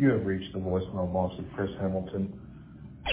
You have reached the voicemail box of Chris Hamilton.